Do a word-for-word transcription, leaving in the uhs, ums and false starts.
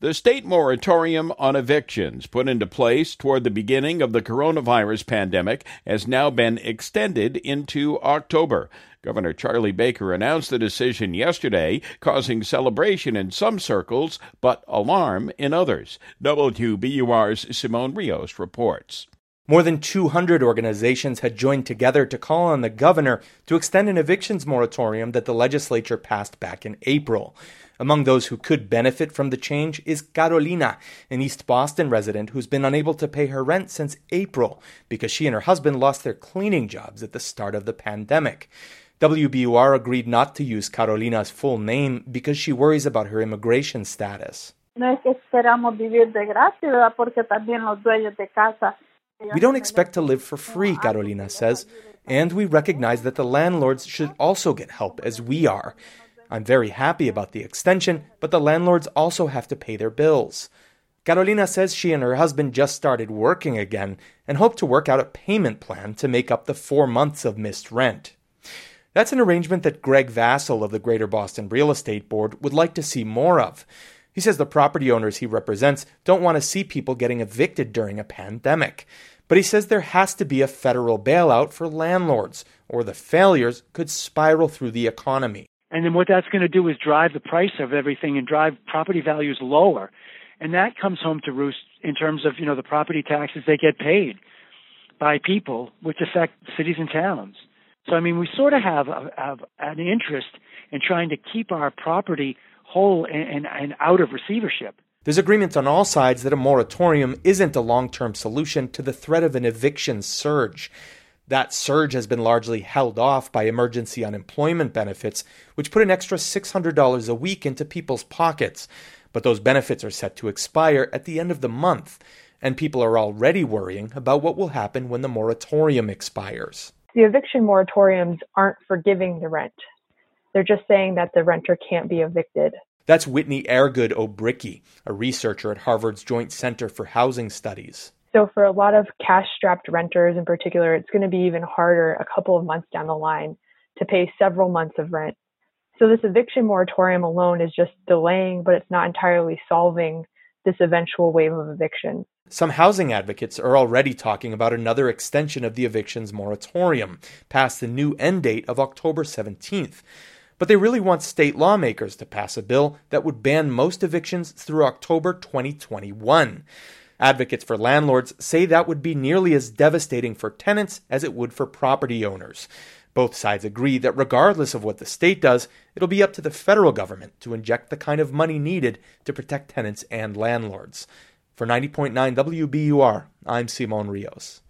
The state moratorium on evictions put into place toward the beginning of the coronavirus pandemic has now been extended into October. Governor Charlie Baker announced the decision yesterday, causing celebration in some circles, but alarm in others. W B U R's Simone Rios reports. More than two hundred organizations had joined together to call on the governor to extend an evictions moratorium that the legislature passed back in April. Among those who could benefit from the change is Carolina, an East Boston resident who's been unable to pay her rent since April because she and her husband lost their cleaning jobs at the start of the pandemic. W B U R agreed not to use Carolina's full name because she worries about her immigration status. We don't expect to live for free, Carolina says, and we recognize that the landlords should also get help as we are. I'm very happy about the extension, but the landlords also have to pay their bills. Carolina says she and her husband just started working again and hope to work out a payment plan to make up the four months of missed rent. That's an arrangement that Greg Vassell of the Greater Boston Real Estate Board would like to see more of. He says the property owners he represents don't want to see people getting evicted during a pandemic. But he says there has to be a federal bailout for landlords, or the failures could spiral through the economy. And then what that's going to do is drive the price of everything and drive property values lower. And that comes home to roost in terms of, you know, the property taxes they get paid by people, which affect cities and towns. So, I mean, we sort of have, a, have an interest in trying to keep our property whole and, and, and out of receivership. There's agreement on all sides that a moratorium isn't a long-term solution to the threat of an eviction surge. That surge has been largely held off by emergency unemployment benefits, which put an extra six hundred dollars a week into people's pockets. But those benefits are set to expire at the end of the month, and people are already worrying about what will happen when the moratorium expires. The eviction moratoriums aren't forgiving the rent. They're just saying that the renter can't be evicted. That's Whitney Airgood O'Bricky, a researcher at Harvard's Joint Center for Housing Studies. So for a lot of cash-strapped renters in particular, it's going to be even harder a couple of months down the line to pay several months of rent. So this eviction moratorium alone is just delaying, but it's not entirely solving this eventual wave of eviction. Some housing advocates are already talking about another extension of the evictions moratorium, past the new end date of October seventeenth. But they really want state lawmakers to pass a bill that would ban most evictions through October twenty twenty-one. Advocates for landlords say that would be nearly as devastating for tenants as it would for property owners. Both sides agree that regardless of what the state does, it'll be up to the federal government to inject the kind of money needed to protect tenants and landlords. For ninety point nine W B U R, I'm Simone Rios.